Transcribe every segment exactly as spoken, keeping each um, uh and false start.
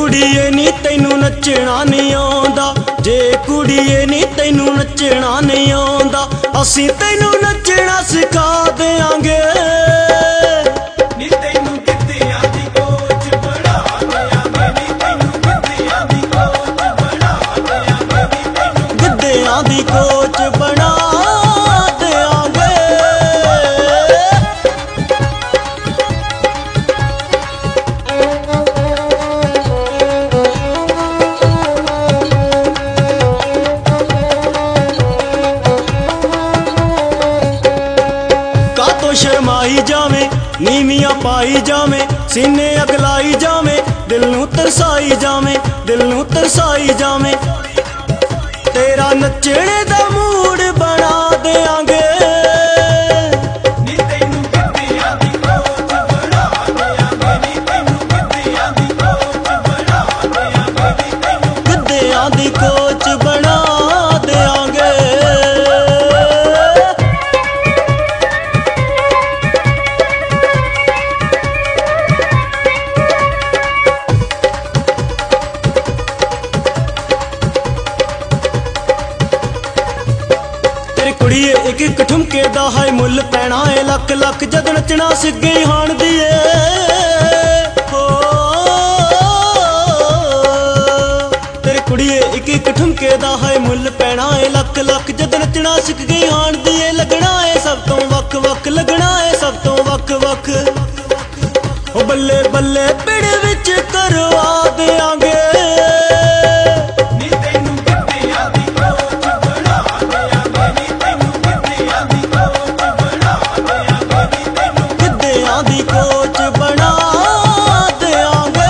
कुड़िए नी तैनू नचना नहीं आउंदा, जे कुड़िए नी तैनू नचना नहीं आउंदा, असीं तैनू नचना सिखा देंगे। दी कोच बना देंगे। का तो शर्माई जावे नीवियां पाई जावे, सीने अगलाई जावे, दिल नू तरसाई जावे, दिल नू तरसाई जावे। तेरा नचने दा मूड बना देंगे। गद्दियां दी कोच बना देंगे। कुड़िए एक एक ठुमके दा है मुल पैना है लख लख, जद नचना सिख गई हाण दिए। हो तेरे कुड़िए एक एक ठुमके दा है मुल पैना है लख लख, जद नचना सिख गई हाण दिए। लगना है सब तो वख वख, लगना है सब तो वख वख। ओ बल्ले बल्ले पिड़ विच करवा देंगे। दी कोच बना देंगे।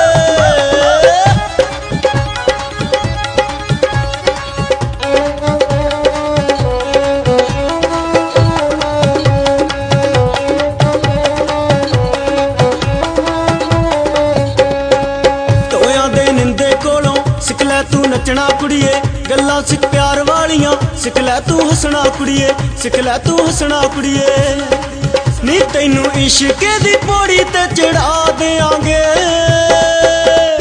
टोयां दे निंदे कोलों सिख लै तू नचना कुड़िए, गल्लां सिख प्यार वालियां सिख लै तू हसना कुड़िए, सिख लै तू हसना कुड़िए। नी तैनू इश्क दी पौड़ी ते चढ़ा देंगे।